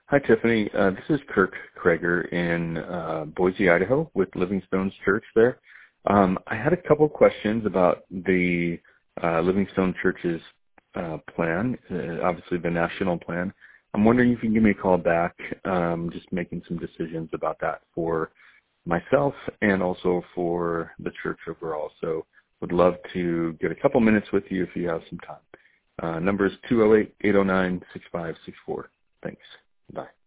Hi, Tiffany. This is Kirk Krager in Boise, Idaho, with Living Stones Church there. I had a couple questions about the Living Stone Church's plan, obviously the national plan. I'm wondering if you can give me a call back, just making some decisions about that for myself and also for the church overall. So would love to get a couple minutes with you if you have some time. Number is 208-809-6564. Thanks. Bye.